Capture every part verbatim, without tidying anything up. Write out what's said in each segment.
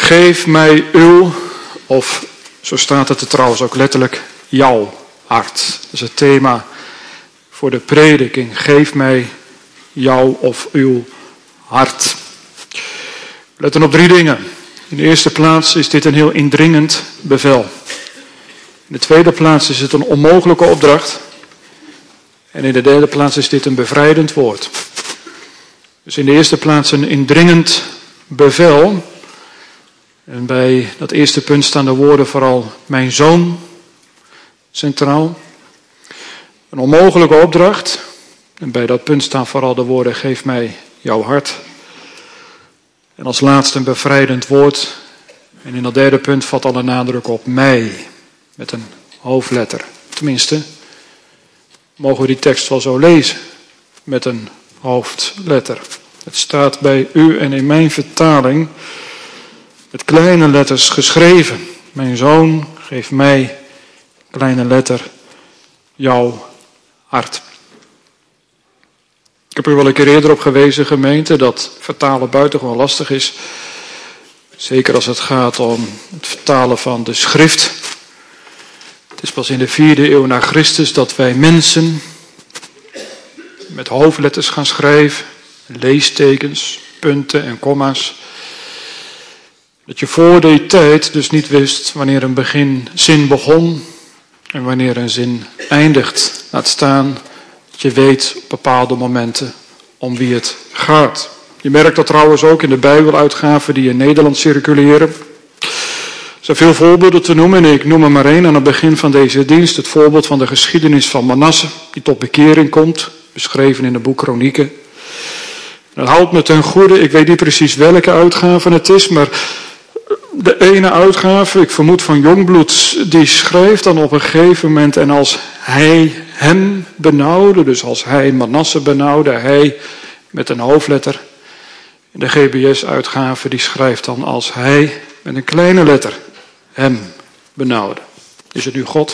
Geef mij uw, of zo staat het er trouwens ook letterlijk, jouw hart. Dat is het thema voor de prediking. Geef mij jouw of uw hart. Let dan op drie dingen. In de eerste plaats is dit een heel indringend bevel. In de tweede plaats is het een onmogelijke opdracht. En in de derde plaats is dit een bevrijdend woord. Dus in de eerste plaats een indringend bevel. En bij dat eerste punt staan de woorden vooral mijn zoon centraal. Een onmogelijke opdracht. En bij dat punt staan vooral de woorden geef mij jouw hart. En als laatste een bevrijdend woord. En in dat derde punt valt alle nadruk op mij. Met een hoofdletter. Tenminste, mogen we die tekst wel zo lezen. Met een hoofdletter. Het staat bij u en in mijn vertaling met kleine letters geschreven. Mijn zoon, geef mij, kleine letter, jouw hart. Ik heb u wel een keer eerder op gewezen, gemeente, dat vertalen buitengewoon lastig is. Zeker als het gaat om het vertalen van de schrift. Het is pas in de vierde eeuw na Christus dat wij mensen met hoofdletters gaan schrijven. Leestekens, punten en komma's. Dat je voor die tijd dus niet wist wanneer een begin zin begon en wanneer een zin eindigt. Laat staan dat je weet op bepaalde momenten om wie het gaat. Je merkt dat trouwens ook in de Bijbeluitgaven die in Nederland circuleren. Er zijn veel voorbeelden te noemen en ik noem er maar één aan het begin van deze dienst. Het voorbeeld van de geschiedenis van Manasse die tot bekering komt, beschreven in het boek Kronieken. Dat houdt me ten goede, ik weet niet precies welke uitgave het is, maar de ene uitgave, ik vermoed van Jongbloed, die schrijft dan op een gegeven moment en als hij hem benauwde, dus als hij Manasse benauwde, hij met een hoofdletter. De G B S-uitgave die schrijft dan als hij met een kleine letter hem benauwde. Is het nu God?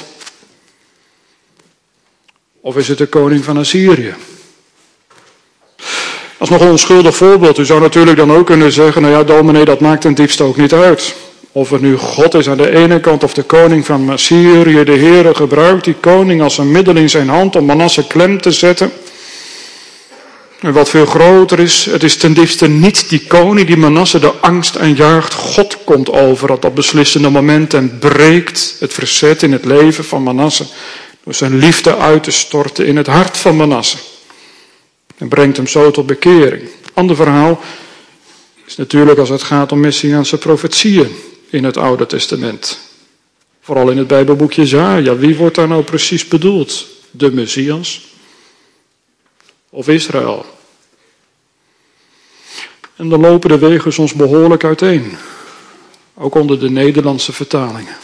Of is het de koning van Assyrië? Dat is nog een onschuldig voorbeeld. U zou natuurlijk dan ook kunnen zeggen, nou ja, dominee, dat maakt ten diepste ook niet uit. Of het nu God is aan de ene kant of de koning van Assyrië. De Heere gebruikt die koning als een middel in zijn hand om Manasse klem te zetten. En wat veel groter is, het is ten diepste niet die koning die Manasse de angst aanjaagt. God komt over op dat beslissende moment en breekt het verzet in het leven van Manasse. Door zijn liefde uit te storten in het hart van Manasse. En brengt hem zo tot bekering. Ander verhaal is natuurlijk als het gaat om messiaanse profetieën in het Oude Testament. Vooral in het Bijbelboek Jesaja. Wie wordt daar nou precies bedoeld? De Messias? Of Israël? En dan lopen de wegen soms behoorlijk uiteen. Ook onder de Nederlandse vertalingen.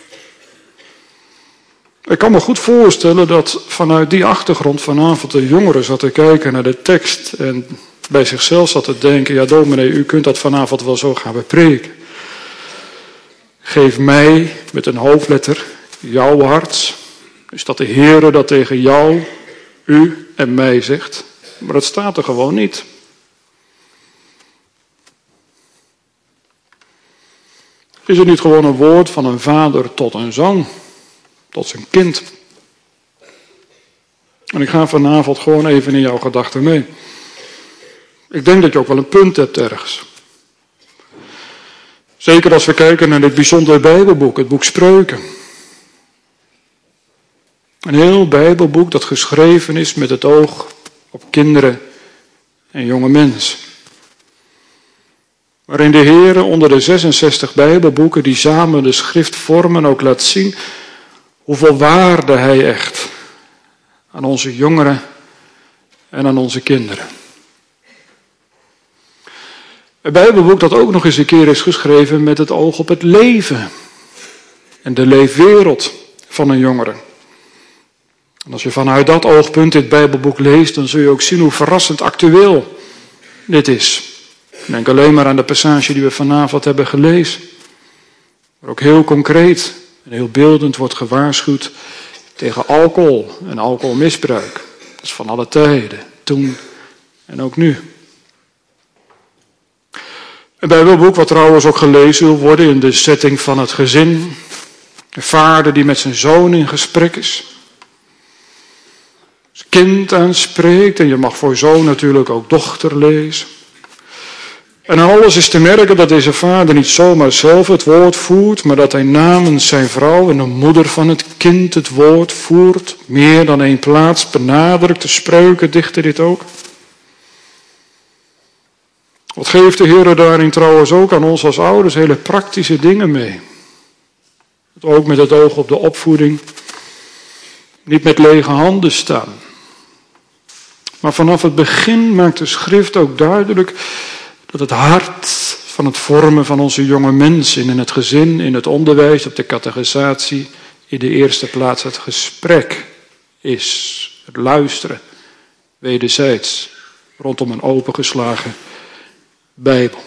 Ik kan me goed voorstellen dat vanuit die achtergrond vanavond de jongeren zat te kijken naar de tekst en bij zichzelf zat te denken, ja dominee, u kunt dat vanavond wel zo gaan bepreken. Geef mij met een hoofdletter jouw hart. Is dat de Heere dat tegen jou, u en mij zegt? Maar dat staat er gewoon niet. Is het niet gewoon een woord van een vader tot een zoon? Tot zijn kind. En ik ga vanavond gewoon even in jouw gedachten mee. Ik denk dat je ook wel een punt hebt ergens. Zeker als we kijken naar dit bijzondere Bijbelboek, het boek Spreuken. Een heel Bijbelboek dat geschreven is met het oog op kinderen en jonge mensen. Waarin de Heer onder de zesenzestig Bijbelboeken die samen de schrift vormen ook laat zien hoeveel waarde Hij echt aan onze jongeren en aan onze kinderen. Een Bijbelboek dat ook nog eens een keer is geschreven met het oog op het leven en de leefwereld van een jongere. En als je vanuit dat oogpunt dit Bijbelboek leest, dan zul je ook zien hoe verrassend actueel dit is. Denk alleen maar aan de passage die we vanavond hebben gelezen. Maar ook heel concreet en heel beeldend wordt gewaarschuwd tegen alcohol en alcoholmisbruik. Dat is van alle tijden, toen en ook nu. Een Bijbelboek wat trouwens ook gelezen wil worden in de setting van het gezin. Een vader die met zijn zoon in gesprek is. Zijn kind aanspreekt en je mag voor zoon natuurlijk ook dochter lezen. En aan alles is te merken dat deze vader niet zomaar zelf het woord voert, maar dat hij namens zijn vrouw en de moeder van het kind het woord voert. Meer dan één plaats benadrukt de Spreuken dichter dit ook. Wat geeft de Heer daarin trouwens ook aan ons als ouders? Hele praktische dingen mee. Ook met het oog op de opvoeding. Niet met lege handen staan. Maar vanaf het begin maakt de schrift ook duidelijk dat het hart van het vormen van onze jonge mensen in het gezin, in het onderwijs, op de catechisatie, in de eerste plaats het gesprek is. Het luisteren, wederzijds, rondom een opengeslagen Bijbel.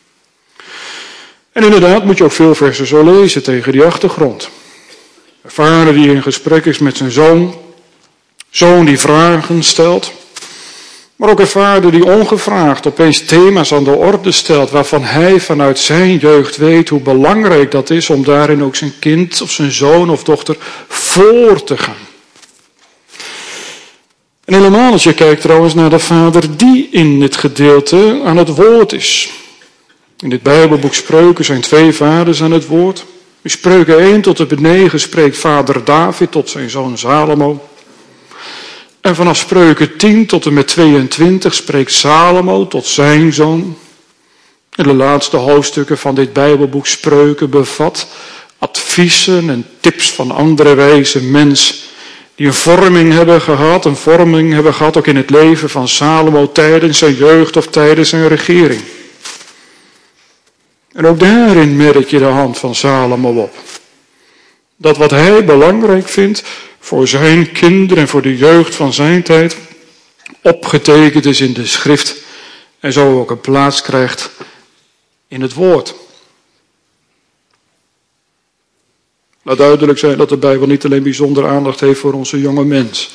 En inderdaad moet je ook veel versen zo lezen tegen die achtergrond. Een vader die in gesprek is met zijn zoon, zoon die vragen stelt, maar ook een vader die ongevraagd opeens thema's aan de orde stelt waarvan hij vanuit zijn jeugd weet hoe belangrijk dat is om daarin ook zijn kind of zijn zoon of dochter voor te gaan. En helemaal als je kijkt trouwens naar de vader die in dit gedeelte aan het woord is. In dit Bijbelboek Spreuken zijn twee vaders aan het woord. In Spreuken één tot en met negen spreekt vader David tot zijn zoon Salomo. En vanaf Spreuken tien tot en met tweeëntwintig spreekt Salomo tot zijn zoon. En de laatste hoofdstukken van dit Bijbelboek Spreuken bevat adviezen en tips van andere wijze mensen die een vorming hebben gehad, een vorming hebben gehad ook in het leven van Salomo tijdens zijn jeugd of tijdens zijn regering. En ook daarin merk je de hand van Salomo op. Dat wat hij belangrijk vindt voor zijn kinderen en voor de jeugd van zijn tijd opgetekend is in de schrift en zo ook een plaats krijgt in het woord. Laat duidelijk zijn dat de Bijbel niet alleen bijzonder aandacht heeft voor onze jonge mens.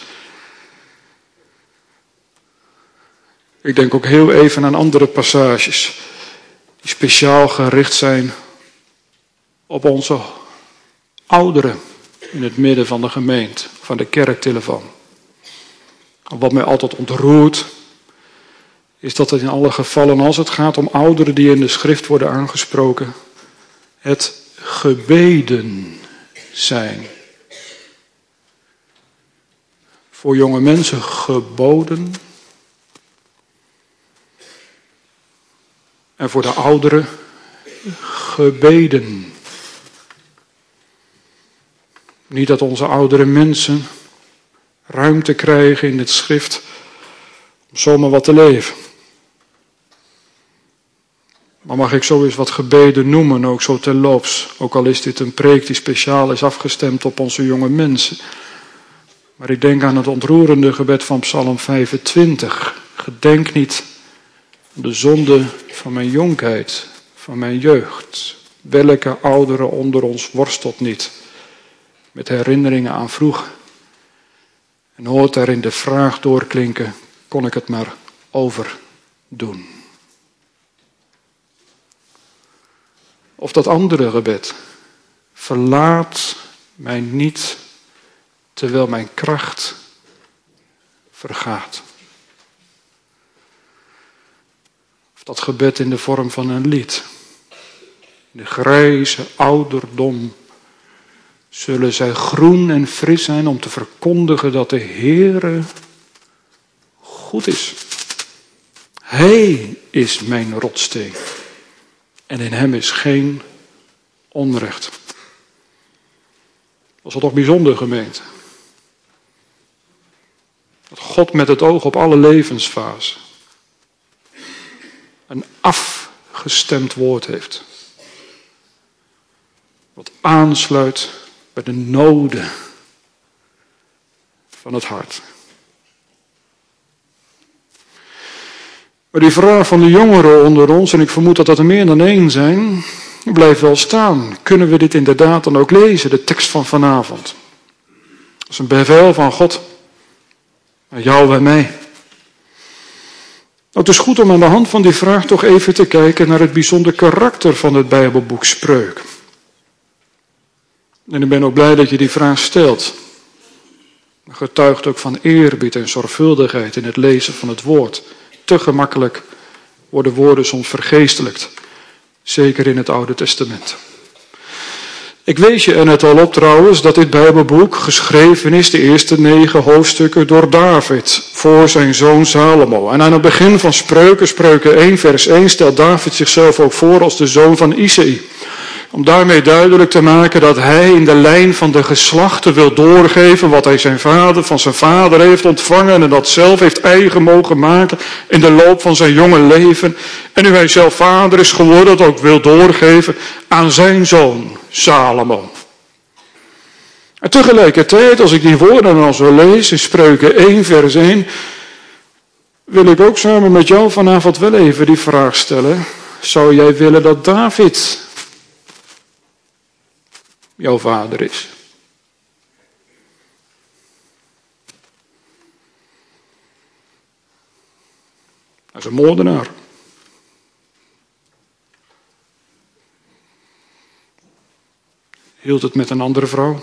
Ik denk ook heel even aan andere passages die speciaal gericht zijn op onze ouderen in het midden van de gemeente, van de kerktelefoon. Wat mij altijd ontroert, is dat het in alle gevallen, als het gaat om ouderen die in de schrift worden aangesproken, het gebeden zijn. Voor jonge mensen geboden. En voor de ouderen gebeden. Niet dat onze oudere mensen ruimte krijgen in het schrift om zomaar wat te leven. Maar mag ik zo eens wat gebeden noemen, ook zo terloops. Ook al is dit een preek die speciaal is afgestemd op onze jonge mensen. Maar ik denk aan het ontroerende gebed van Psalm vijfentwintig. Gedenk niet aan de zonde van mijn jonkheid, van mijn jeugd. Welke oudere onder ons worstelt niet met herinneringen aan vroeger. En hoort daarin de vraag doorklinken, kon ik het maar overdoen. Of dat andere gebed. Verlaat mij niet terwijl mijn kracht vergaat. Of dat gebed in de vorm van een lied. In de grijze ouderdom zullen zij groen en fris zijn om te verkondigen dat de Heere goed is. Hij is mijn rotsteen. En in hem is geen onrecht. Dat is toch bijzonder, gemeente. Dat God met het oog op alle levensfasen een afgestemd woord heeft. Wat aansluit bij de noden van het hart. Maar die vraag van de jongeren onder ons, en ik vermoed dat dat er meer dan één zijn, blijft wel staan. Kunnen we dit inderdaad dan ook lezen, de tekst van vanavond? Dat is een bevel van God. Aan jou en mij. Nou, het is goed om aan de hand van die vraag toch even te kijken naar het bijzonder karakter van het Bijbelboek Spreuken. En ik ben ook blij dat je die vraag stelt. Het getuigt ook van eerbied en zorgvuldigheid in het lezen van het woord. Te gemakkelijk worden woorden soms vergeestelijkt. Zeker in het Oude Testament. Ik wees je er net al op trouwens dat dit Bijbelboek geschreven is, de eerste negen hoofdstukken, door David voor zijn zoon Salomo. En aan het begin van Spreuken, Spreuken één vers één, stelt David zichzelf ook voor als de zoon van Isaï. Om daarmee duidelijk te maken dat hij in de lijn van de geslachten wil doorgeven wat hij zijn vader van zijn vader heeft ontvangen en dat zelf heeft eigen mogen maken in de loop van zijn jonge leven. En nu hij zelf vader is geworden, dat ook wil doorgeven aan zijn zoon Salomo. En tegelijkertijd, als ik die woorden dan zo lees in Spreuken één vers één, wil ik ook samen met jou vanavond wel even die vraag stellen. Zou jij willen dat David jouw vader is? Hij is een moordenaar. Hield het met een andere vrouw.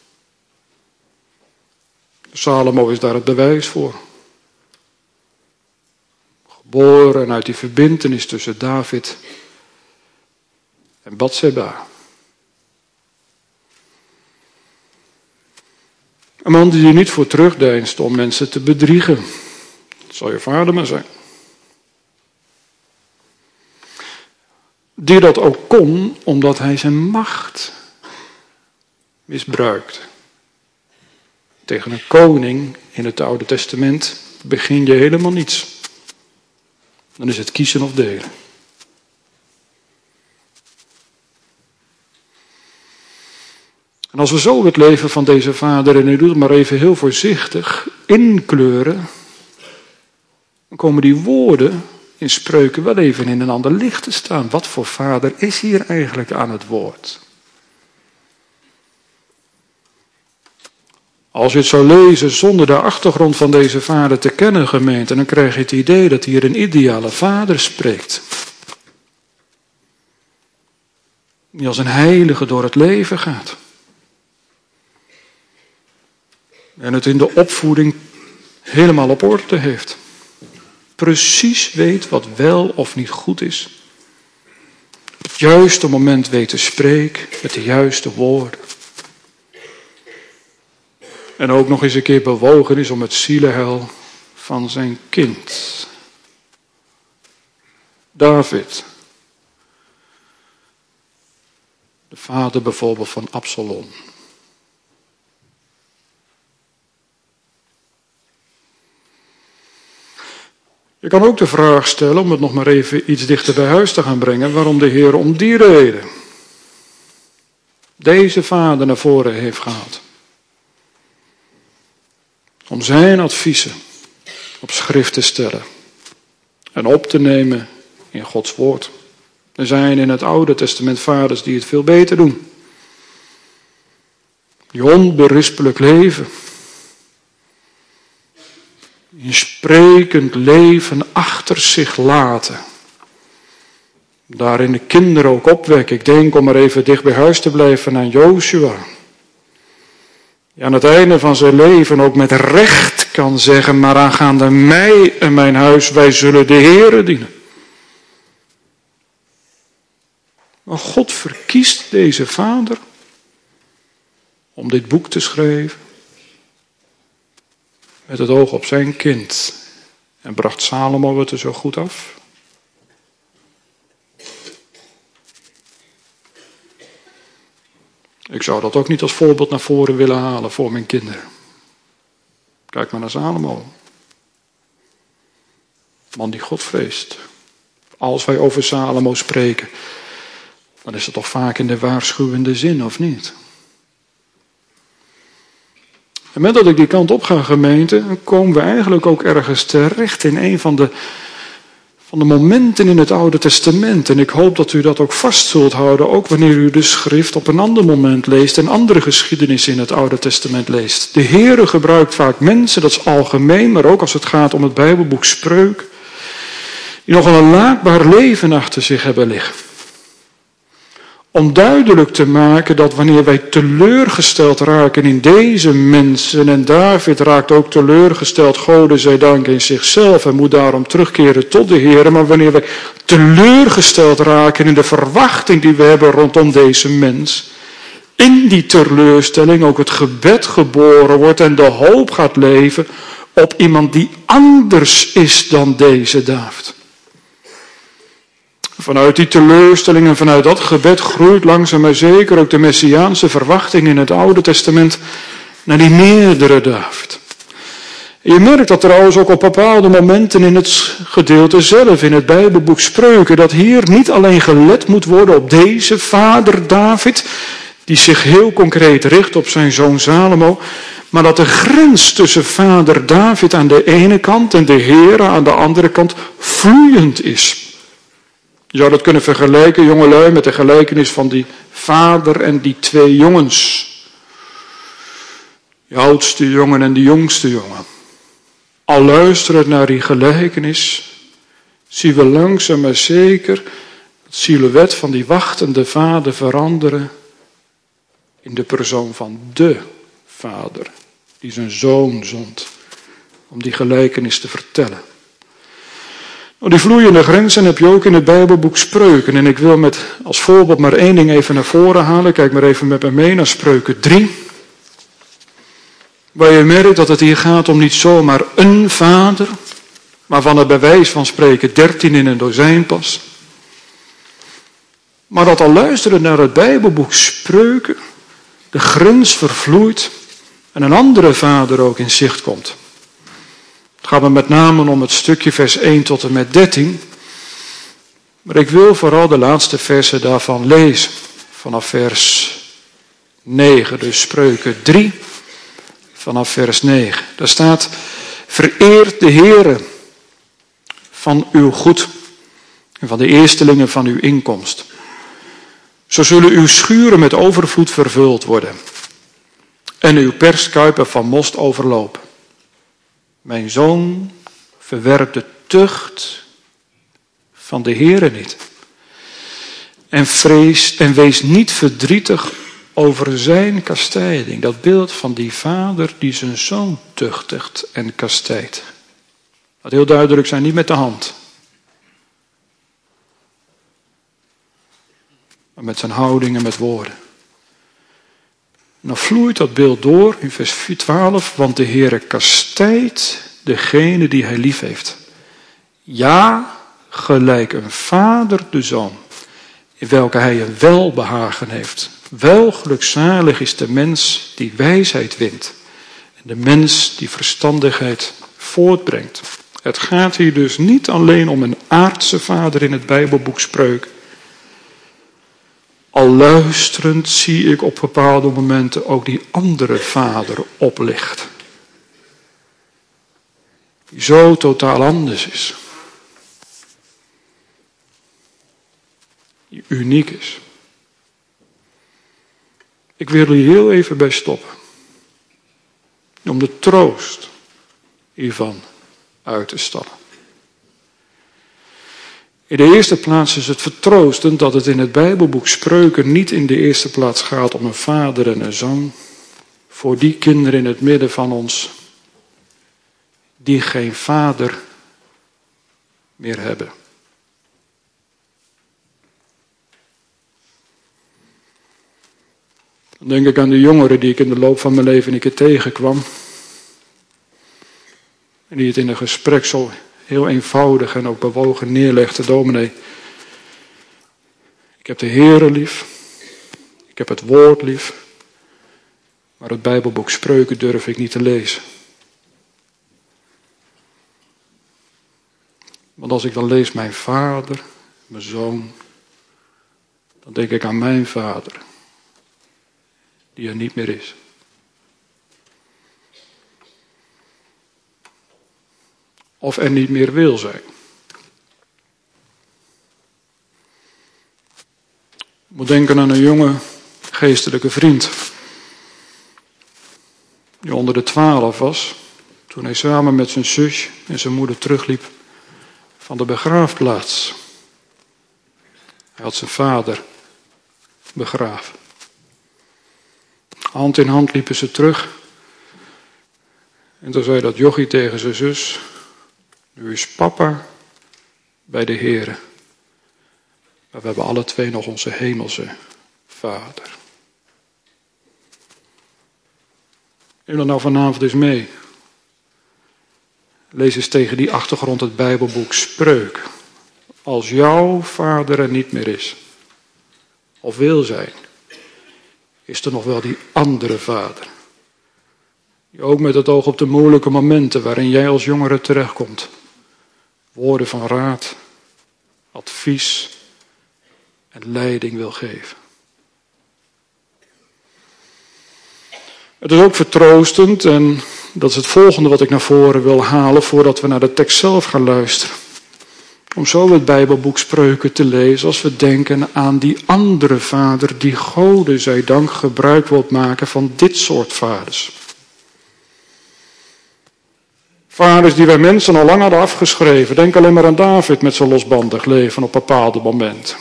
Salomo is daar het bewijs voor. Geboren uit die verbintenis tussen David en Batseba. Een man die er niet voor terugdeinst om mensen te bedriegen. Dat zal je vader maar zijn. Die dat ook kon omdat hij zijn macht misbruikt. Tegen een koning in het Oude Testament begin je helemaal niets. Dan is het kiezen of delen. En als we zo het leven van deze vader, en u doet het maar even heel voorzichtig, inkleuren, dan komen die woorden in Spreuken wel even in een ander licht te staan. Wat voor vader is hier eigenlijk aan het woord? Als je het zou lezen zonder de achtergrond van deze vader te kennen, gemeente, dan krijg je het idee dat hier een ideale vader spreekt. Die als een heilige door het leven gaat. En het in de opvoeding helemaal op orde heeft. Precies weet wat wel of niet goed is. Op het juiste moment weet te spreken met de juiste woorden. En ook nog eens een keer bewogen is om het zielenheil van zijn kind. David. De vader bijvoorbeeld van Absalom. Je kan ook de vraag stellen, om het nog maar even iets dichter bij huis te gaan brengen, waarom de Heer om die reden deze vader naar voren heeft gehaald. Om zijn adviezen op schrift te stellen en op te nemen in Gods woord. Er zijn in het Oude Testament vaders die het veel beter doen. Die onberispelijk leven. Een sprekend leven achter zich laten. Daarin de kinderen ook opwekken. Ik denk om maar even dicht bij huis te blijven aan Jozua. Die aan het einde van zijn leven ook met recht kan zeggen, maar aangaande mij en mijn huis, wij zullen de Heere dienen. Maar God verkiest deze vader om dit boek te schrijven. Met het oog op zijn kind. En bracht Salomo het er zo goed af. Ik zou dat ook niet als voorbeeld naar voren willen halen voor mijn kinderen. Kijk maar naar Salomo. Man die God vreest. Als wij over Salomo spreken, dan is het toch vaak in de waarschuwende zin, of niet? En met dat ik die kant op ga, gemeente, dan komen we eigenlijk ook ergens terecht in een van de, van de momenten in het Oude Testament. En ik hoop dat u dat ook vast zult houden, ook wanneer u de schrift op een ander moment leest en andere geschiedenissen in het Oude Testament leest. De Heere gebruikt vaak mensen, dat is algemeen, maar ook als het gaat om het Bijbelboek Spreuk, die nog een laakbaar leven achter zich hebben liggen. Om duidelijk te maken dat wanneer wij teleurgesteld raken in deze mensen, en David raakt ook teleurgesteld, Gode zij dank, in zichzelf en moet daarom terugkeren tot de Heer, maar wanneer wij teleurgesteld raken in de verwachting die we hebben rondom deze mens, in die teleurstelling ook het gebed geboren wordt en de hoop gaat leven op iemand die anders is dan deze David. Vanuit die teleurstelling en vanuit dat gebed groeit langzaam maar zeker ook de messiaanse verwachting in het Oude Testament naar die meerdere David. En je merkt dat trouwens ook op bepaalde momenten in het gedeelte zelf, in het Bijbelboek Spreuken, dat hier niet alleen gelet moet worden op deze vader David, die zich heel concreet richt op zijn zoon Salomo, maar dat de grens tussen vader David aan de ene kant en de Heere aan de andere kant vloeiend is. Je zou dat kunnen vergelijken, jongelui, met de gelijkenis van die vader en die twee jongens. De oudste jongen en de jongste jongen. Al luisterend naar die gelijkenis, zien we langzaam maar zeker het silhouet van die wachtende vader veranderen in de persoon van de vader, die zijn zoon zond om die gelijkenis te vertellen. Die vloeiende grenzen heb je ook in het Bijbelboek Spreuken. En ik wil met als voorbeeld maar één ding even naar voren halen. Kijk maar even met me mee naar Spreuken drie. Waar je merkt dat het hier gaat om niet zomaar een vader, maar van het bewijs van spreken dertien in een dozijn pas. Maar dat al luisteren naar het Bijbelboek Spreuken, de grens vervloeit en een andere vader ook in zicht komt. Het gaat me met name om het stukje vers één tot en met dertien. Maar ik wil vooral de laatste versen daarvan lezen. Vanaf vers negen, dus Spreuken drie, vanaf vers negen. Daar staat: vereert de Heere van uw goed en van de eerstelingen van uw inkomst. Zo zullen uw schuren met overvloed vervuld worden en uw perskuipen van most overlopen. Mijn zoon, verwerp de tucht van de Heere niet. En vrees en wees niet verdrietig over zijn kastijding. Dat beeld van die vader die zijn zoon tuchtigt en kastijdt. Laat heel duidelijk zijn, niet met de hand. Maar met zijn houding en met woorden. En dan vloeit dat beeld door in vers twaalf, want de Heere kastijdt degene die hij lief heeft. Ja, gelijk een vader de zoon, in welke hij een welbehagen heeft. Wel gelukzalig is de mens die wijsheid wint en de mens die verstandigheid voortbrengt. Het gaat hier dus niet alleen om een aardse vader in het Bijbelboek Spreuken. Al luisterend zie ik op bepaalde momenten ook die andere vader oplichten. Die zo totaal anders is. Die uniek is. Ik wil hier heel even bij stoppen. Om de troost hiervan uit te stallen. In de eerste plaats is het vertroostend dat het in het Bijbelboek Spreuken niet in de eerste plaats gaat om een vader en een zoon. Voor die kinderen in het midden van ons die geen vader meer hebben. Dan denk ik aan de jongeren die ik in de loop van mijn leven een keer tegenkwam. En die het in een gesprek zo heel eenvoudig en ook bewogen neerlegde. Dominee, ik heb de Heere lief. Ik heb het woord lief. Maar het Bijbelboek Spreuken durf ik niet te lezen. Want als ik dan lees mijn vader, mijn zoon, dan denk ik aan mijn vader, die er niet meer is. Of er niet meer wil zijn. Ik moet denken aan een jonge geestelijke vriend. Die onder de twaalf was. Toen hij samen met zijn zus en zijn moeder terugliep van de begraafplaats. Hij had zijn vader begraven. Hand in hand liepen ze terug. En toen zei dat jochie tegen zijn zus: nu is papa bij de Heere. Maar we hebben alle twee nog onze hemelse Vader. Neem dat nou vanavond eens mee. Lees eens tegen die achtergrond het Bijbelboek Spreuk. Als jouw vader er niet meer is, of wil zijn, is er nog wel die andere vader. Die ook met het oog op de moeilijke momenten waarin jij als jongere terechtkomt. Woorden van raad, advies en leiding wil geven. Het is ook vertroostend, en dat is het volgende wat ik naar voren wil halen voordat we naar de tekst zelf gaan luisteren. Om zo het Bijbelboek Spreuken te lezen als we denken aan die andere vader die Gode zij dank gebruik wilt maken van dit soort vaders. Vaders die wij mensen al lang hadden afgeschreven. Denk alleen maar aan David met zijn losbandig leven op bepaalde momenten.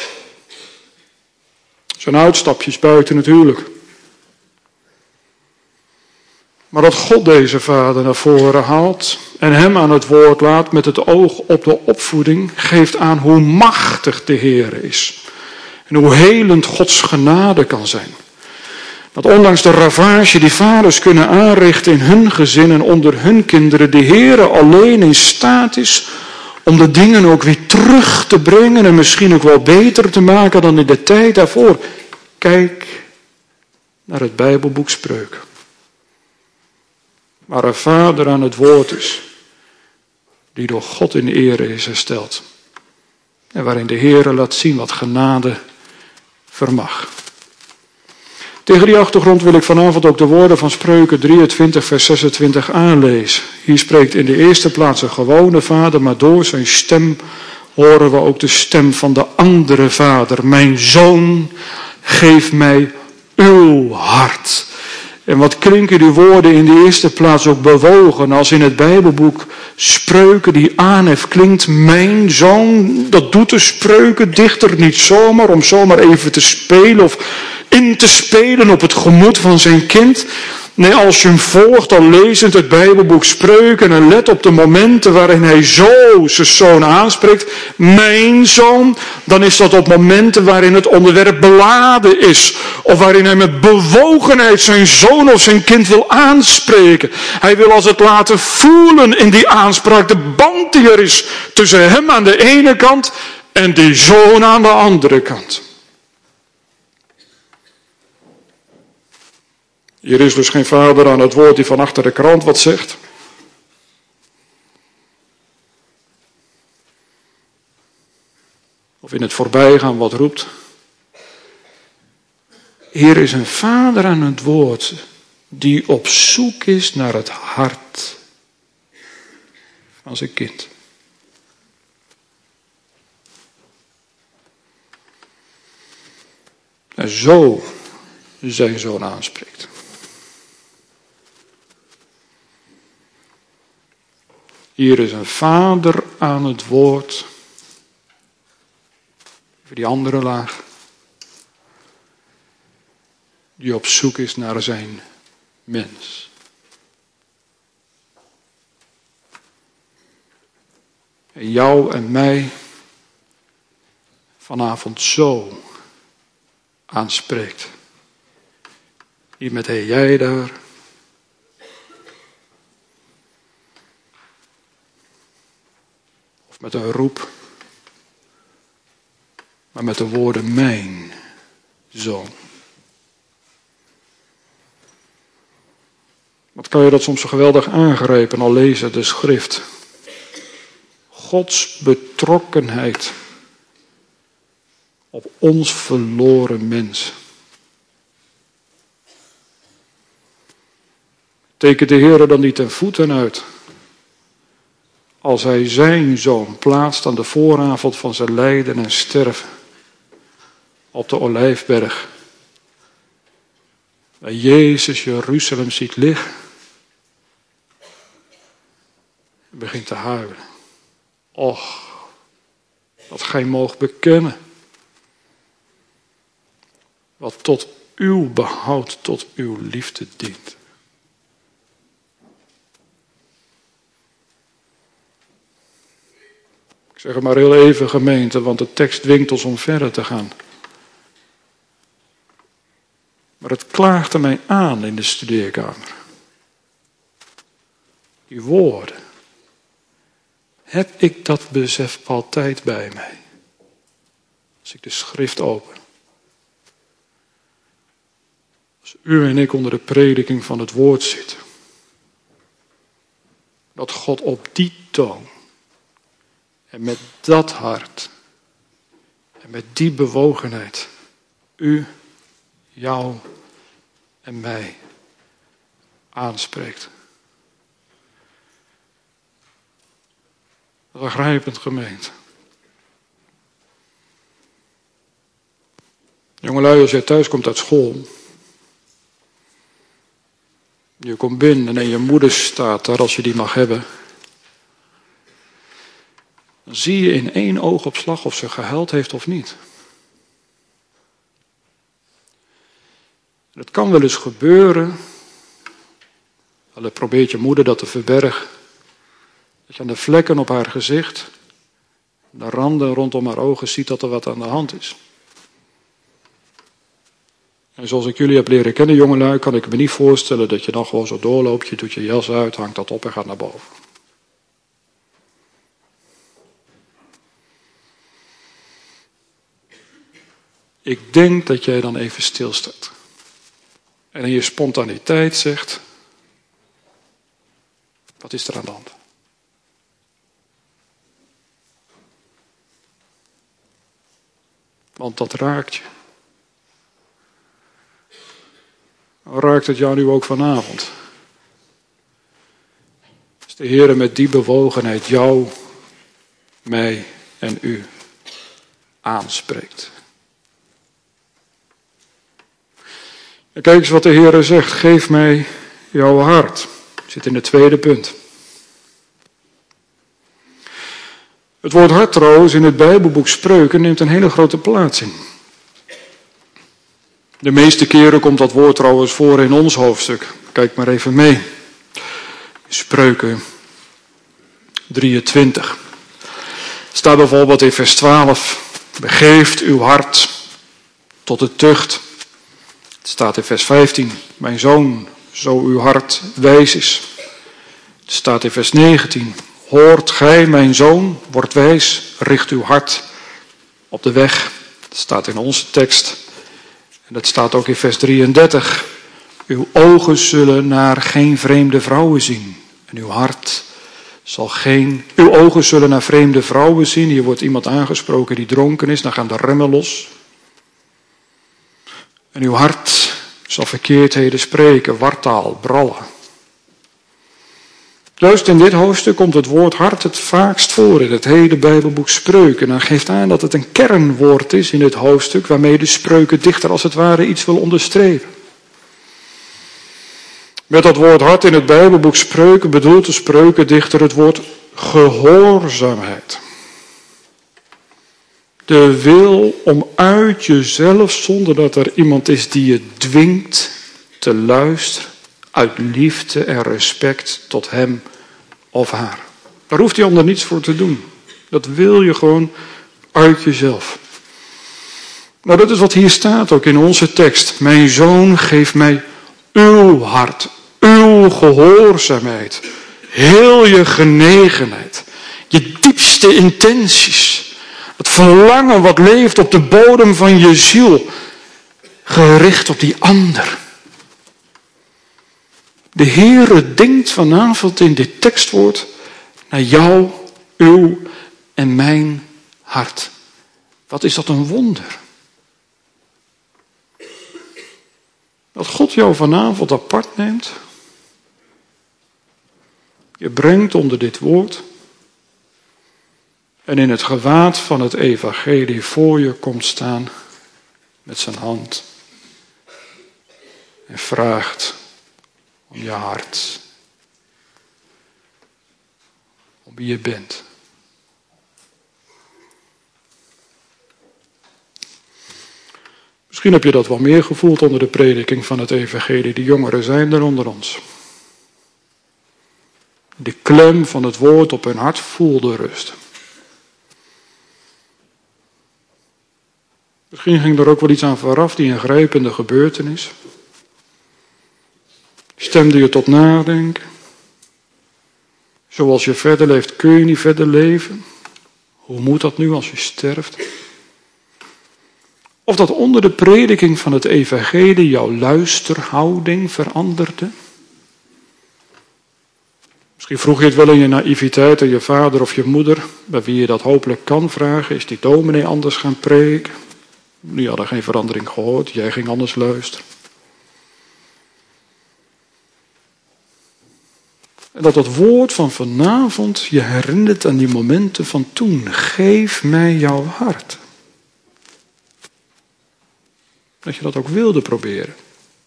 Zijn uitstapjes buiten het huwelijk. Maar dat God deze vader naar voren haalt en hem aan het woord laat met het oog op de opvoeding, geeft aan hoe machtig de Heer is. En hoe helend Gods genade kan zijn. Dat ondanks de ravage die vaders kunnen aanrichten in hun gezin en onder hun kinderen, de Heer alleen in staat is om de dingen ook weer terug te brengen en misschien ook wel beter te maken dan in de tijd daarvoor. Kijk naar het Bijbelboek Spreuken. Waar een vader aan het woord is, die door God in ere is hersteld. En waarin de Heer laat zien wat genade vermag. Tegen die achtergrond wil ik vanavond ook de woorden van Spreuken drieëntwintig vers zesentwintig aanlezen. Hier spreekt in de eerste plaats een gewone vader, maar door zijn stem horen we ook de stem van de andere vader. Mijn zoon, geef mij uw hart. En wat klinken die woorden in de eerste plaats ook bewogen, als in het Bijbelboek Spreuken die aanhef klinkt, mijn zoon, dat doet de spreukendichter niet zomaar om zomaar even te spelen of in te spelen op het gemoed van zijn kind. Nee, als je hem volgt, dan lezend het Bijbelboek Spreuken en let op de momenten waarin hij zo zijn zoon aanspreekt, mijn zoon, dan is dat op momenten waarin het onderwerp beladen is, of waarin hij met bewogenheid zijn zoon of zijn kind wil aanspreken. Hij wil als het laten voelen in die aanspraak, de band die er is tussen hem aan de ene kant en die zoon aan de andere kant. Hier is dus geen vader aan het woord die van achter de krant wat zegt. Of in het voorbijgaan wat roept. Hier is een vader aan het woord die op zoek is naar het hart van zijn kind. En zo zijn zoon aanspreekt. Hier is een vader aan het woord. Voor die andere laag. Die op zoek is naar zijn mens. En jou en mij vanavond zo aanspreekt. Niet met hé jij daar. Of met een roep. Maar met de woorden mijn zoon. Wat kan je dat soms zo geweldig aangrijpen al lezen de schrift. Gods betrokkenheid op ons verloren mens. Tekent de Heer dan niet ten voeten uit als hij zijn zoon plaatst aan de vooravond van zijn lijden en sterven op de Olijfberg, waar Jezus Jeruzalem ziet liggen en begint te huilen. Och, dat gij moogt bekennen. Wat tot uw behoud, tot uw liefde dient. Ik zeg het maar heel even, gemeente, want de tekst dwingt ons om verder te gaan. Maar het klaagde mij aan in de studeerkamer. Die woorden. Heb ik dat besef altijd bij mij? Als ik de schrift open. Als u en ik onder de prediking van het woord zitten. Dat God op die toon. En met dat hart. En met die bewogenheid. U, jou en mij aanspreekt. Begrijpend, gemeente. Jongelui, als jij thuis komt uit school. Je komt binnen en je moeder staat daar als je die mag hebben. Dan zie je in één oogopslag of ze gehuild heeft of niet. Het kan wel eens gebeuren. Al probeert je moeder dat te verbergen. Dat je aan de vlekken op haar gezicht, de randen rondom haar ogen ziet dat er wat aan de hand is. En zoals ik jullie heb leren kennen, jongelui, kan ik me niet voorstellen dat je dan gewoon zo doorloopt. Je doet je jas uit, hangt dat op en gaat naar boven. Ik denk dat jij dan even stilstaat. En in je spontaniteit zegt, wat is er aan de hand? Want dat raakt je. Raakt het jou nu ook vanavond? Als de Heer met die bewogenheid jou, mij en u aanspreekt. En kijk eens wat de Heer zegt. Geef mij jouw hart. Zit in het tweede punt. Het woord hart trouwens in het Bijbelboek Spreuken neemt een hele grote plaats in. De meeste keren komt dat woord trouwens voor in ons hoofdstuk. Kijk maar even mee. Spreuken drieëntwintig. Het staat bijvoorbeeld in vers twaalf. Begeeft uw hart tot de tucht. Het staat in vers vijftien. Mijn zoon, zo uw hart wijs is. Het staat in vers negentien. Hoort gij, mijn zoon, word wijs, richt uw hart op de weg. Dat staat in onze tekst. En dat staat ook in vers drieëndertig. Uw ogen zullen naar geen vreemde vrouwen zien. En uw hart zal geen... Uw ogen zullen naar vreemde vrouwen zien. Hier wordt iemand aangesproken die dronken is. Dan gaan de remmen los. En uw hart zal verkeerdheden spreken, wartaal, brallen. Juist in dit hoofdstuk komt het woord hart het vaakst voor in het hele Bijbelboek Spreuken. En geeft aan dat het een kernwoord is in het hoofdstuk waarmee de spreukendichter als het ware iets wil onderstrepen. Met dat woord hart in het Bijbelboek Spreuken bedoelt de spreukendichter het woord gehoorzaamheid. De wil om uit jezelf, zonder dat er iemand is die je dwingt, te luisteren. Uit liefde en respect tot hem of haar. Daar hoeft hij ander niets voor te doen. Dat wil je gewoon uit jezelf. Nou, dat is wat hier staat ook in onze tekst. Mijn zoon, geef mij uw hart, uw gehoorzaamheid, heel je genegenheid, je diepste intenties, het verlangen wat leeft op de bodem van je ziel, gericht op die ander. De Heere denkt vanavond in dit tekstwoord naar jou, uw en mijn hart. Wat is dat een wonder. Dat God jou vanavond apart neemt. Je brengt onder dit woord. En in het gewaad van het evangelie voor je komt staan met zijn hand. En vraagt om je hart. Om wie je bent. Misschien heb je dat wel meer gevoeld onder de prediking van het evangelie. Die jongeren zijn er onder ons. De klem van het woord op hun hart voelde rust. Misschien ging er ook wel iets aan vooraf, die ingrijpende gebeurtenis. Stemde je tot nadenken. Zoals je verder leeft, kun je niet verder leven. Hoe moet dat nu als je sterft? Of dat onder de prediking van het evangelie jouw luisterhouding veranderde. Misschien vroeg je het wel in je naïviteit aan je vader of je moeder, bij wie je dat hopelijk kan vragen. Is die dominee anders gaan preken? Die hadden geen verandering gehoord, jij ging anders luisteren. En dat dat woord van vanavond je herinnert aan die momenten van toen. Geef mij jouw hart. Dat je dat ook wilde proberen.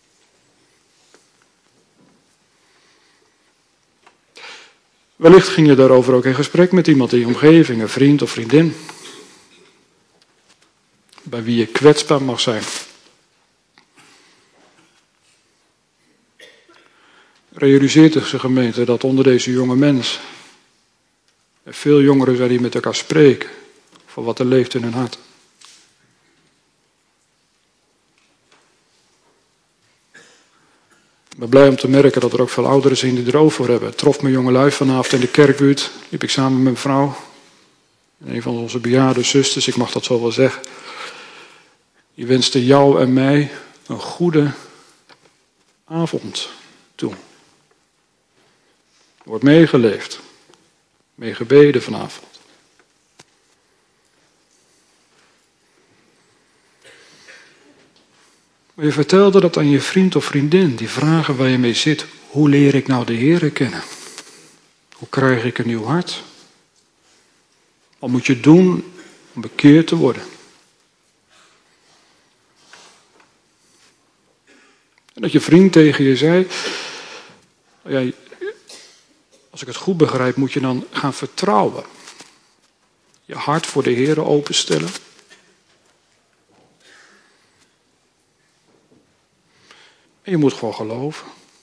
Wellicht ging je daarover ook in gesprek met iemand in je omgeving, een vriend of vriendin. Bij wie je kwetsbaar mag zijn. Realiseert de gemeente dat onder deze jonge mens er veel jongeren zijn die met elkaar spreken voor wat er leeft in hun hart. Ik ben blij om te merken dat er ook veel ouderen zijn die er oog voor hebben. Het trof mijn jongelui vanavond in de kerkbuurt. Liep ik samen met mijn vrouw. En een van onze bejaarde zusters, ik mag dat zo wel zeggen. Die wenste jou en mij een goede avond toe. Er wordt meegeleefd. Meegebeden vanavond. Maar je vertelde dat aan je vriend of vriendin. Die vragen waar je mee zit. Hoe leer ik nou de Heere kennen? Hoe krijg ik een nieuw hart? Wat moet je doen om bekeerd te worden? En dat je vriend tegen je zei. Ja, als ik het goed begrijp, moet je dan gaan vertrouwen. Je hart voor de Heere openstellen. En je moet gewoon geloven.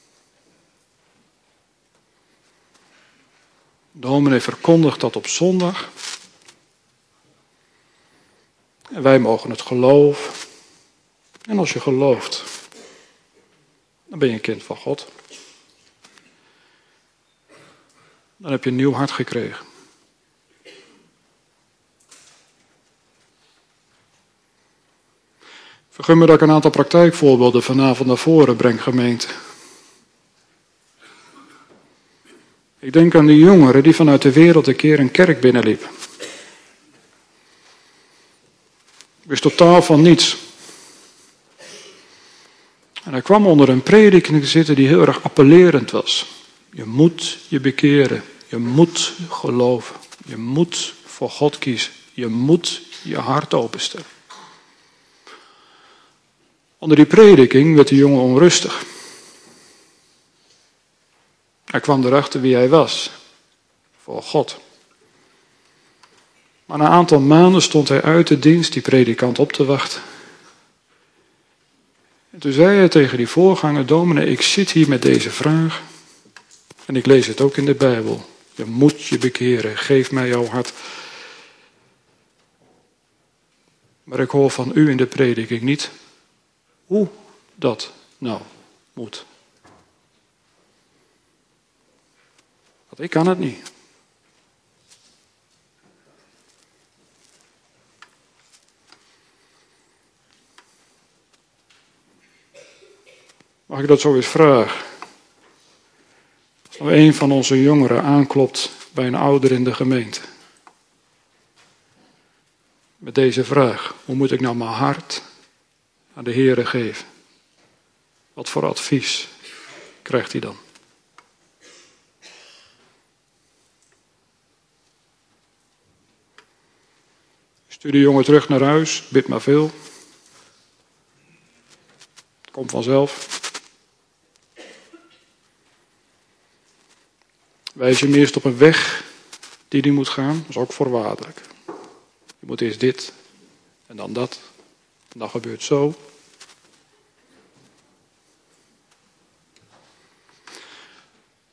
De dominee verkondigt dat op zondag. En wij mogen het geloven. En als je gelooft, dan ben je een kind van God. Dan heb je een nieuw hart gekregen. Vergun me dat ik een aantal praktijkvoorbeelden vanavond naar voren breng, gemeente. Ik denk aan die jongere die vanuit de wereld een keer een kerk binnenliep. Wist totaal van niets. En hij kwam onder een prediking zitten die heel erg appellerend was. Je moet je bekeren. Je moet geloven. Je moet voor God kiezen. Je moet je hart openstellen. Onder die prediking werd de jongen onrustig. Hij kwam erachter wie hij was. Voor God. Maar na een aantal maanden stond hij uit de dienst die predikant op te wachten. En toen zei hij tegen die voorganger, dominee, ik zit hier met deze vraag. En ik lees het ook in de Bijbel. Je moet je bekeren. Geef mij jouw hart. Maar ik hoor van u in de prediking niet hoe dat nou moet. Want ik kan het niet. Mag ik dat zo eens vragen? Als nou een van onze jongeren aanklopt bij een ouder in de gemeente. Met deze vraag. Hoe moet ik nou mijn hart aan de Heere geven? Wat voor advies krijgt hij dan? Stuur de jongen terug naar huis. Bid maar veel. Het komt vanzelf. Wijs je hem eerst op een weg die hij moet gaan. Dat is ook voorwaardelijk. Je moet eerst dit en dan dat. En dan gebeurt zo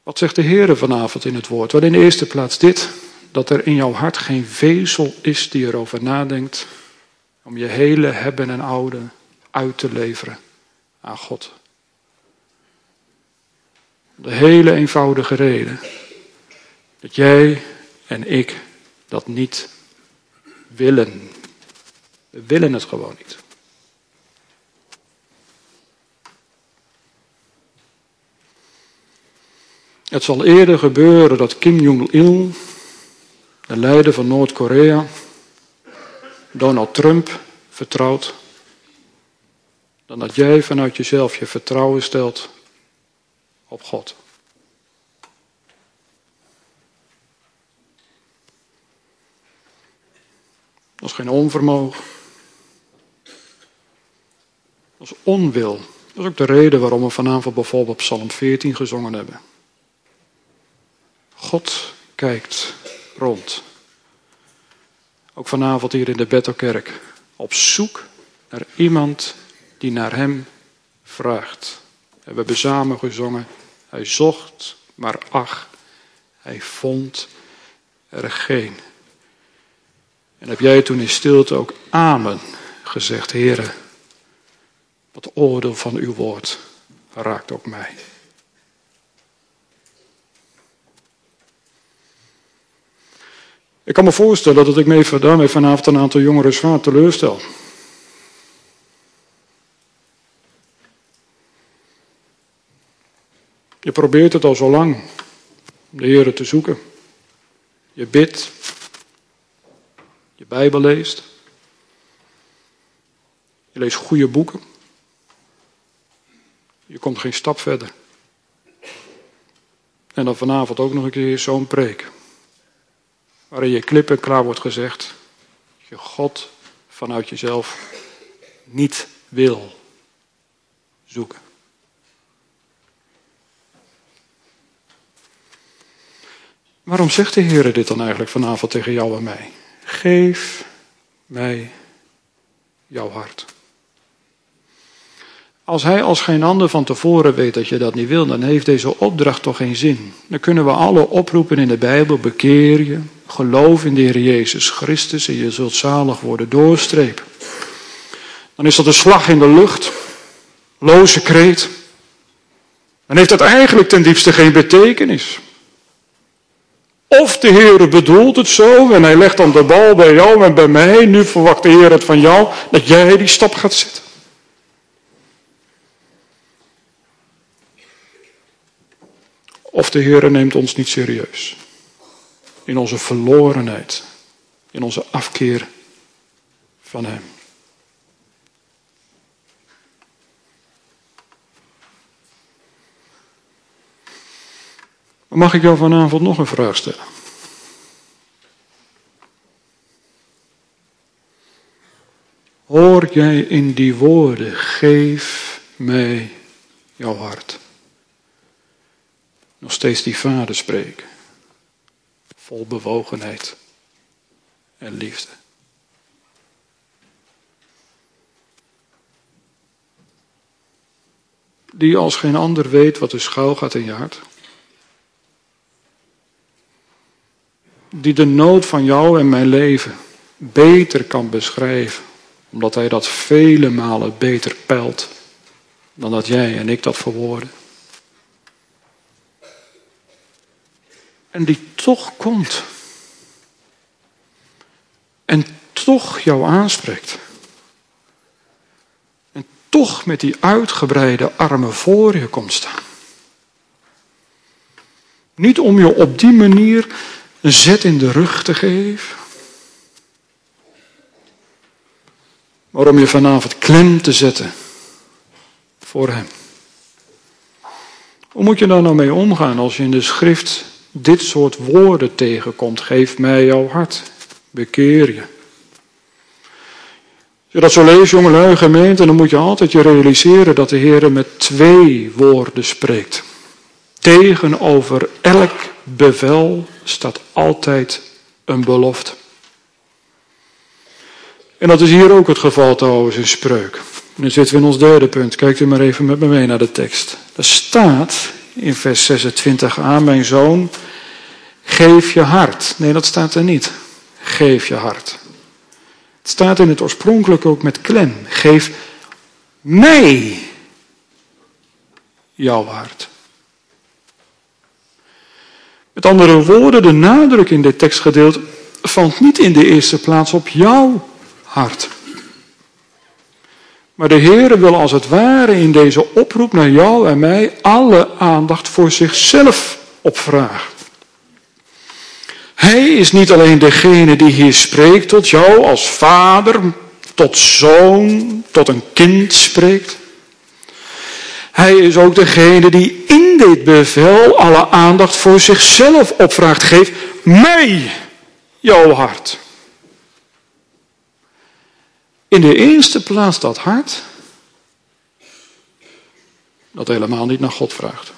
Wat zegt de Heer vanavond in het woord? Wel, in de eerste plaats dit, dat er in jouw hart geen vezel is die erover nadenkt om je hele hebben en houden uit te leveren aan God. De hele eenvoudige reden dat jij en ik dat niet willen. We willen het gewoon niet. Het zal eerder gebeuren dat Kim Jong-il, de leider van Noord-Korea, Donald Trump vertrouwt, dan dat jij vanuit jezelf je vertrouwen stelt op God. Dat is geen onvermogen. Dat is onwil. Dat is ook de reden waarom we vanavond bijvoorbeeld Psalm veertien gezongen hebben. God kijkt rond. Ook vanavond hier in de Bethelkerk. Op zoek naar iemand die naar hem vraagt. We hebben samen gezongen. Hij zocht, maar ach, hij vond er geen. En heb jij toen in stilte ook amen gezegd, Heere, wat oordeel van uw woord raakt ook mij. Ik kan me voorstellen dat ik me daarmee vanavond een aantal jongeren zwaar teleurstel. Je probeert het al zo lang om de Heere te zoeken. Je bidt. Je Bijbel leest. Je leest goede boeken. Je komt geen stap verder. En dan vanavond ook nog een keer zo'n preek. Waarin je klip en klaar wordt gezegd. Dat je God vanuit jezelf niet wil zoeken. Waarom zegt de Heer dit dan eigenlijk vanavond tegen jou en mij? Geef mij jouw hart. Als hij als geen ander van tevoren weet dat je dat niet wil, dan heeft deze opdracht toch geen zin. Dan kunnen we alle oproepen in de Bijbel, bekeer je, geloof in de Heer Jezus Christus en je zult zalig worden, doorstrepen. Dan is dat een slag in de lucht, loze kreet. Dan heeft dat eigenlijk ten diepste geen betekenis. Of de Heer bedoelt het zo en hij legt dan de bal bij jou en bij mij. Nu verwacht de Heer het van jou dat jij die stap gaat zetten. Of de Heer neemt ons niet serieus. In onze verlorenheid. In onze afkeer van hem. Maar mag ik jou vanavond nog een vraag stellen? Hoor jij in die woorden, geef mij jouw hart. Nog steeds die vader spreken. Vol bewogenheid en liefde. Die als geen ander weet wat er schuil gaat in je hart. Die de nood van jou en mijn leven beter kan beschrijven. Omdat hij dat vele malen beter peilt dan dat jij en ik dat verwoorden. En die toch komt. En toch jou aanspreekt. En toch met die uitgebreide armen voor je komt staan. Niet om je op die manier een zet in de rug te geven. Maar om je vanavond klem te zetten voor hem. Hoe moet je daar nou mee omgaan als je in de schrift dit soort woorden tegenkomt? Geef mij jouw hart. Bekeer je. Als je dat zo leest, jongelui, gemeente, dan moet je altijd je realiseren dat de Heer met twee woorden spreekt. Tegenover elk bevel staat altijd een belofte. En dat is hier ook het geval trouwens in Spreuk. Nu zitten we in ons derde punt. Kijkt u maar even met me mee naar de tekst. Er staat in vers zesentwintig aan, mijn zoon, geef je hart. Nee, dat staat er niet. Geef je hart. Het staat in het oorspronkelijk ook met klem. Geef mij jouw hart. Met andere woorden, de nadruk in dit tekstgedeelte valt niet in de eerste plaats op jouw hart. Maar de Heere wil als het ware in deze oproep naar jou en mij alle aandacht voor zichzelf opvragen. Hij is niet alleen degene die hier spreekt tot jou als vader, tot zoon, tot een kind spreekt. Hij is ook degene die in dit bevel alle aandacht voor zichzelf opvraagt. Geef mij jouw hart. In de eerste plaats dat hart dat helemaal niet naar God vraagt.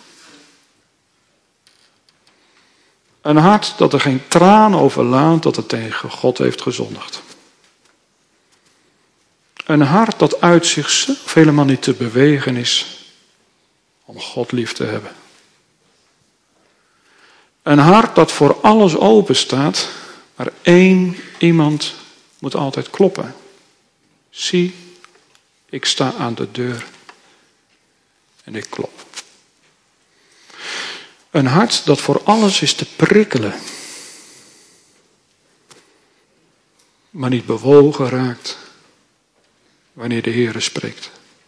Een hart dat er geen traan over laat dat het tegen God heeft gezondigd. Een hart dat uit zichzelf helemaal niet te bewegen is om God lief te hebben. Een hart dat voor alles open staat, maar één iemand moet altijd kloppen. Zie, ik sta aan de deur en ik klop. Een hart dat voor alles is te prikkelen, maar niet bewogen raakt wanneer de Heere spreekt.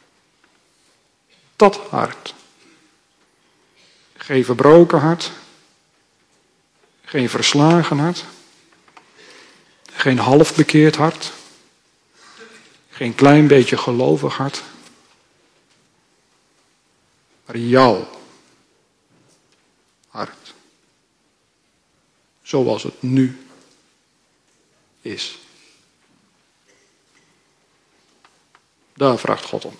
Dat hart. Geen verbroken hart, geen verslagen hart, geen half bekeerd hart, geen klein beetje gelovig hart, maar jouw hart. Zoals het nu is. Daar vraagt God om.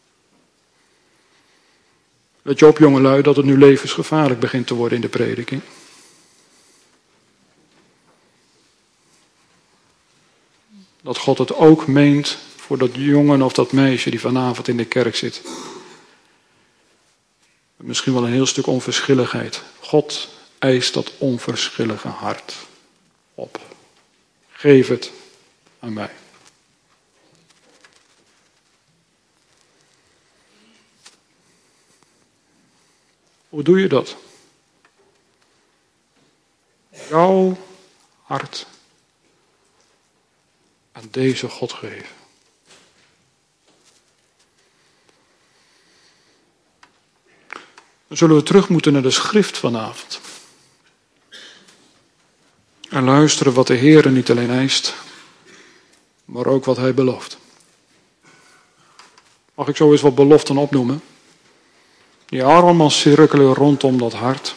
Let je op, jongelui, dat het nu levensgevaarlijk begint te worden in de prediking. Dat God het ook meent voor dat jongen of dat meisje die vanavond in de kerk zit. Misschien wel een heel stuk onverschilligheid. God eist dat onverschillige hart op. Geef het aan mij. Hoe doe je dat? Jouw hart aan deze God geven. Dan zullen we terug moeten naar de schrift vanavond. En luisteren wat de Heere niet alleen eist, maar ook wat Hij belooft. Mag ik zo eens wat beloften opnoemen? Die allemaal cirkelen rondom dat hart.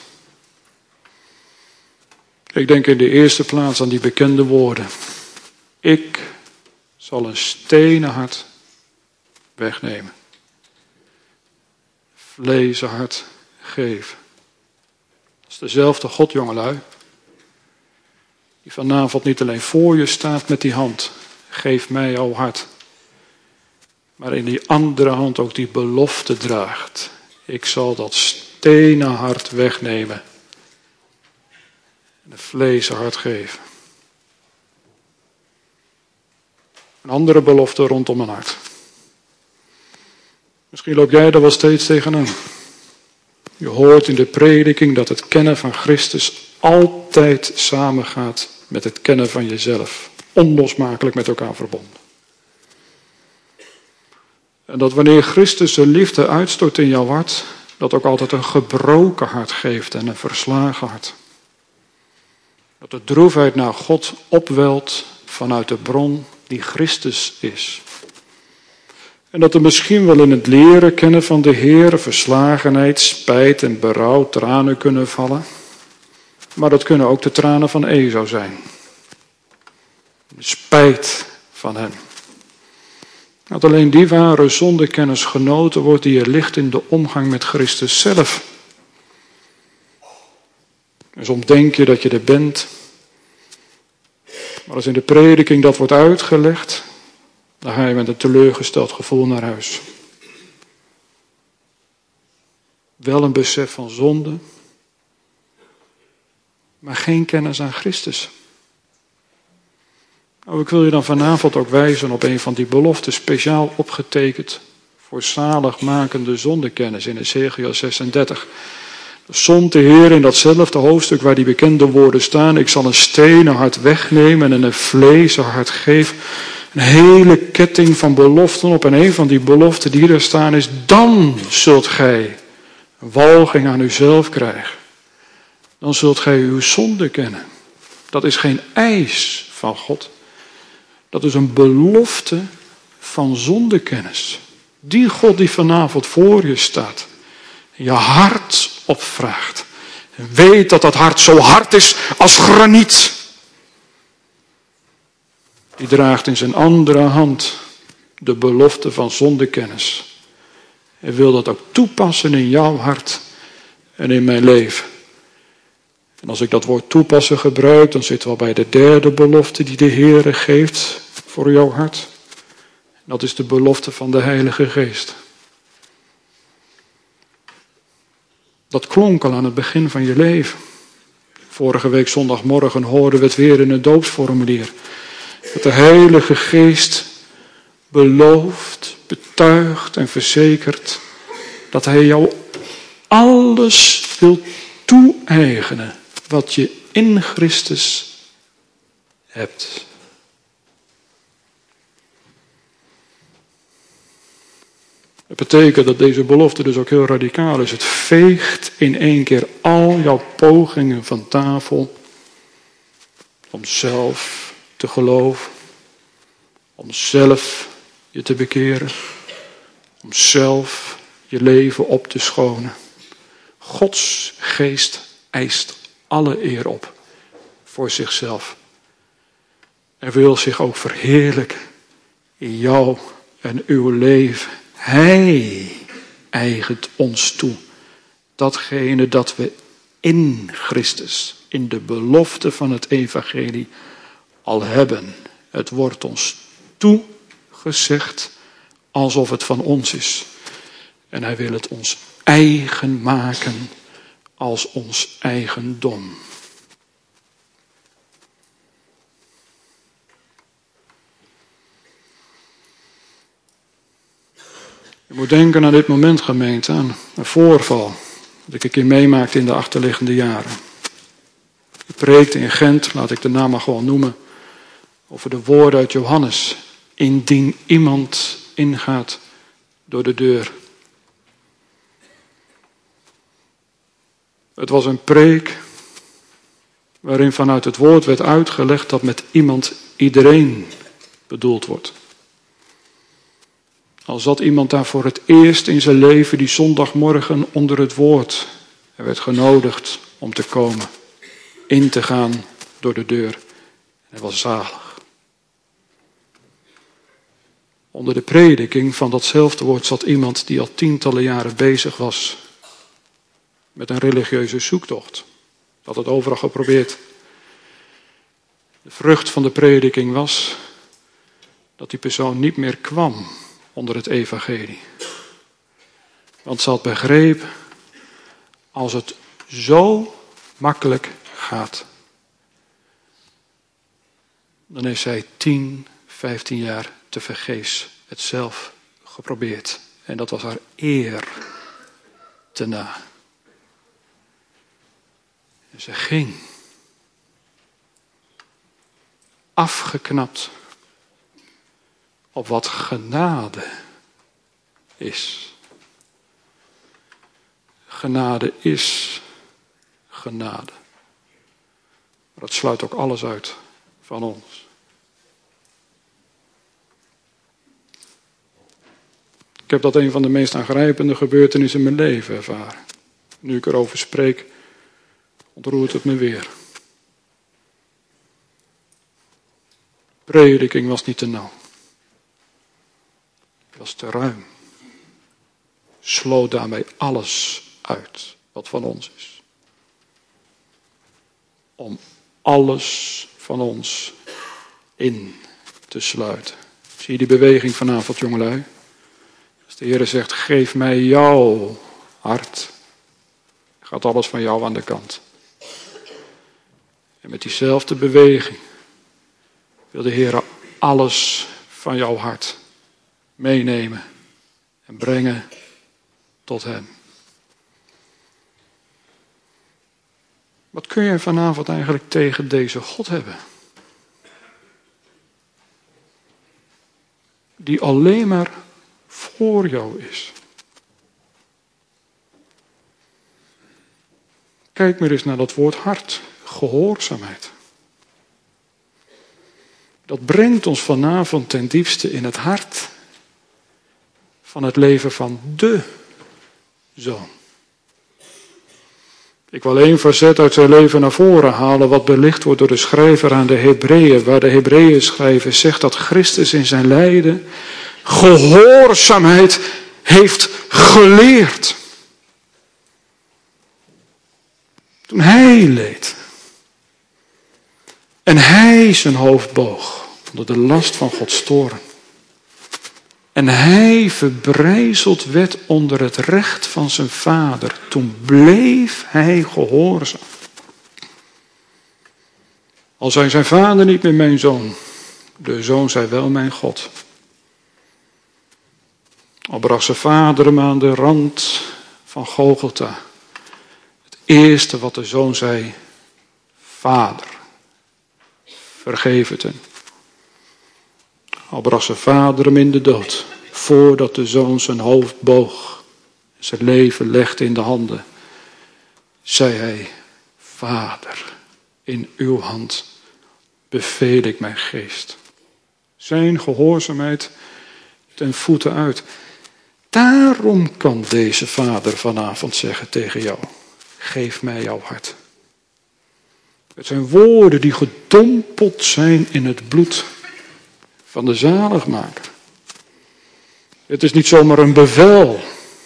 Ik denk in de eerste plaats aan die bekende woorden. Ik zal een stenen hart wegnemen. Vlezen hart geven. Dat is dezelfde God, jongelui. Die vanavond niet alleen voor je staat met die hand. Geef mij jouw hart. Maar in die andere hand ook die belofte draagt. Ik zal dat stenen hart wegnemen. En een vlezen hart geven. Een andere belofte rondom een hart. Misschien loop jij er wel steeds tegenaan. Je hoort in de prediking dat het kennen van Christus altijd samengaat met het kennen van jezelf. Onlosmakelijk met elkaar verbonden. En dat wanneer Christus zijn liefde uitstort in jouw hart, dat ook altijd een gebroken hart geeft en een verslagen hart. Dat de droefheid naar God opwelt vanuit de bron die Christus is. En dat er misschien wel in het leren kennen van de Heer verslagenheid, spijt en berouw, tranen kunnen vallen. Maar dat kunnen ook de tranen van Esau zijn. De spijt van hem. Dat alleen die ware zondekennis genoten wordt die er ligt in de omgang met Christus zelf. En soms denk je dat je er bent. Maar als in de prediking dat wordt uitgelegd, dan ga je met een teleurgesteld gevoel naar huis. Wel een besef van zonde, maar geen kennis aan Christus. Nou, ik wil je dan vanavond ook wijzen op een van die beloften, speciaal opgetekend voor zaligmakende zondekennis in Ezechiel zesendertig. Er stond de Heer in datzelfde hoofdstuk waar die bekende woorden staan: ik zal een stenen hart wegnemen en een vlezen hart geven. Een hele ketting van beloften op. En een van die beloften die er staan is: dan zult gij een walging aan uzelf krijgen. Dan zult gij uw zonde kennen. Dat is geen eis van God. Dat is een belofte van zondekennis. Die God die vanavond voor je staat. Je hart opvraagt. En weet dat dat hart zo hard is als graniet. Die draagt in zijn andere hand de belofte van zondekennis. En wil dat ook toepassen in jouw hart en in mijn leven. En als ik dat woord toepassen gebruik, dan zitten we al bij de derde belofte die de Heere geeft voor jouw hart. En dat is de belofte van de Heilige Geest. Dat klonk al aan het begin van je leven. Vorige week zondagmorgen hoorden we het weer in het doopsformulier. Dat de Heilige Geest belooft, betuigt en verzekert dat Hij jou alles wil toe-eigenen wat je in Christus hebt. Dat betekent dat deze belofte dus ook heel radicaal is. Het veegt in één keer al jouw pogingen van tafel om zelf te geloven, om zelf je te bekeren, om zelf je leven op te schonen. Gods geest eist alle eer op voor zichzelf. En wil zich ook verheerlijken in jou en uw leven. Hij eigent ons toe datgene dat we in Christus, in de belofte van het evangelie, al hebben. Het wordt ons toegezegd alsof het van ons is. En Hij wil het ons eigen maken als ons eigendom. Je moet denken aan dit moment, gemeente, aan een voorval dat ik een keer meemaakte in de achterliggende jaren. Ik preekte in Gent, laat ik de naam maar gewoon noemen, over de woorden uit Johannes. Indien iemand ingaat door de deur. Het was een preek waarin vanuit het woord werd uitgelegd dat met iemand iedereen bedoeld wordt. Al zat iemand daar voor het eerst in zijn leven die zondagmorgen onder het woord. Hij werd genodigd om te komen, in te gaan door de deur. Hij was zalig. Onder de prediking van datzelfde woord zat iemand die al tientallen jaren bezig was met een religieuze zoektocht. Dat had het overal geprobeerd. De vrucht van de prediking was dat die persoon niet meer kwam onder het evangelie. Want ze had begrepen, als het zo makkelijk gaat, dan heeft zij tien, vijftien jaar tevergeefs het zelf geprobeerd. En dat was haar eer te na. En ze ging. Afgeknapt op wat genade is. Genade is genade. Maar dat sluit ook alles uit van ons. Ik heb dat een van de meest aangrijpende gebeurtenissen in mijn leven ervaren. Nu ik erover spreek, ontroert het me weer. Prediking was niet te nauw. Het was te ruim. Sloot daarmee alles uit wat van ons is. Om alles van ons in te sluiten. Zie je die beweging vanavond, jongelui? Als de Heer zegt, geef mij jouw hart, gaat alles van jou aan de kant. En met diezelfde beweging wil de Heer alles van jouw hart meenemen en brengen tot hem. Wat kun je vanavond eigenlijk tegen deze God hebben? Die alleen maar voor jou is. Kijk maar eens naar dat woord hart, gehoorzaamheid. Dat brengt ons vanavond ten diepste in het hart van het leven van de Zoon. Ik wil één facet uit zijn leven naar voren halen, wat belicht wordt door de schrijver aan de Hebreeën, waar de Hebreeën schrijver zegt dat Christus in zijn lijden gehoorzaamheid heeft geleerd. Toen hij leed en hij zijn hoofd boog onder de last van Gods toorn. En hij verbrijzeld werd onder het recht van zijn vader. Toen bleef hij gehoorzaam. Al zei zijn vader niet meer mijn zoon, de zoon zei wel mijn God. Al bracht zijn vader hem aan de rand van Golgotha. Het eerste wat de zoon zei, Vader, vergeef het hem. Al bracht zijn vader hem in de dood, voordat de zoon zijn hoofd boog en zijn leven legde in de handen, zei hij, Vader, in uw hand beveel ik mijn geest. Zijn gehoorzaamheid ten voeten uit. Daarom kan deze vader vanavond zeggen tegen jou, geef mij jouw hart. Het zijn woorden die gedompeld zijn in het bloed van de zaligmaker. Het is niet zomaar een bevel.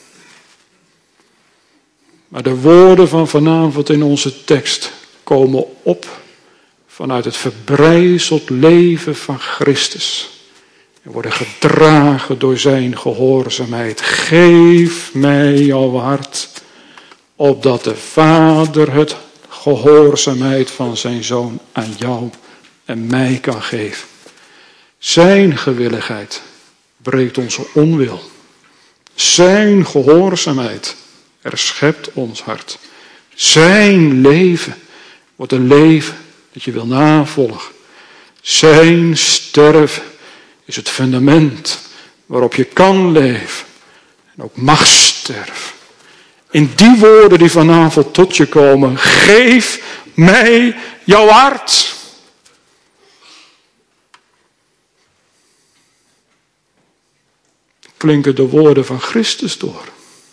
Maar de woorden van vanavond in onze tekst komen op vanuit het verbrijzeld leven van Christus. En worden gedragen door zijn gehoorzaamheid. Geef mij jouw hart, opdat de Vader het gehoorzaamheid van zijn Zoon aan jou en mij kan geven. Zijn gewilligheid breekt onze onwil. Zijn gehoorzaamheid erschept ons hart. Zijn leven wordt een leven dat je wil navolgen. Zijn sterven is het fundament waarop je kan leven en ook mag sterven. In die woorden die vanavond tot je komen, geef mij jouw hart. Klinken de woorden van Christus door.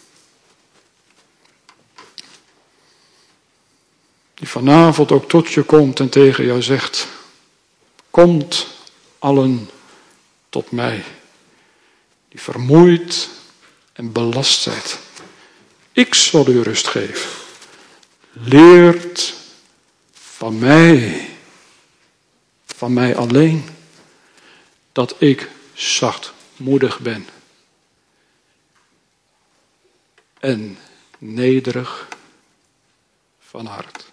Die vanavond ook tot je komt en tegen jou zegt, komt allen tot mij, die vermoeid en belast zijt. Ik zal u rust geven. Leert van mij, van mij alleen, dat ik zachtmoedig ben en nederig van hart.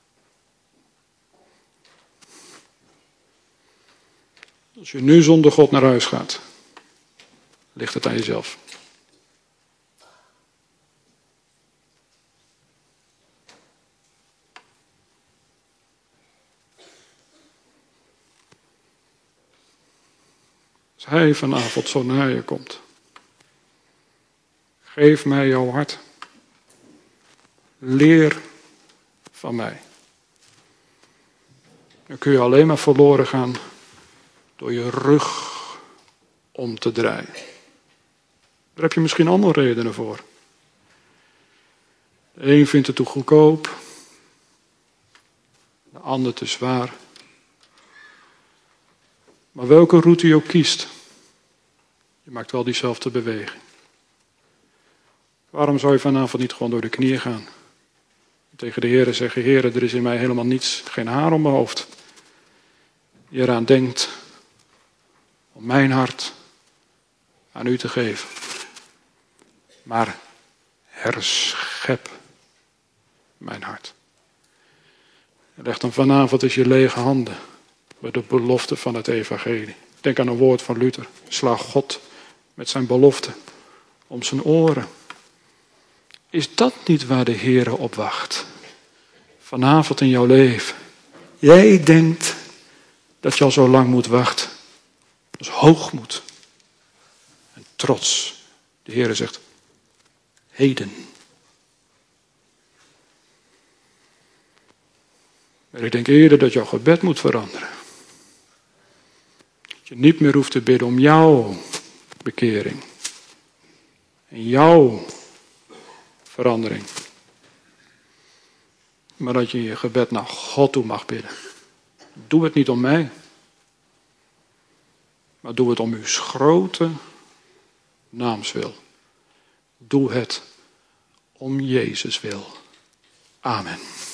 Als je nu zonder God naar huis gaat, ligt het aan jezelf. Als hij vanavond zo naar je komt, geef mij jouw hart. Leer van mij. Dan kun je alleen maar verloren gaan door je rug om te draaien. Daar heb je misschien andere redenen voor. De een vindt het te goedkoop. De ander te zwaar. Maar welke route je ook kiest, je maakt wel diezelfde beweging. Waarom zou je vanavond niet gewoon door de knieën gaan? Tegen de Heere zeggen, Heere, er is in mij helemaal niets, geen haar om mijn hoofd. Die eraan denkt om mijn hart aan u te geven. Maar herschep mijn hart. Leg dan vanavond eens je lege handen bij de belofte van het evangelie. Denk aan een woord van Luther. Sla God met zijn belofte om zijn oren. Is dat niet waar de Heere op wacht? Vanavond in jouw leven. Jij denkt dat je al zo lang moet wachten. Dat is hoogmoed. En trots. De Heere zegt, heden. Maar ik denk eerder dat jouw gebed moet veranderen. Dat je niet meer hoeft te bidden om jouw bekering. En jouw verandering. Maar dat je je gebed naar God toe mag bidden. Doe het niet om mij. Maar doe het om uw grote naamswil. Doe het om Jezus wil. Amen.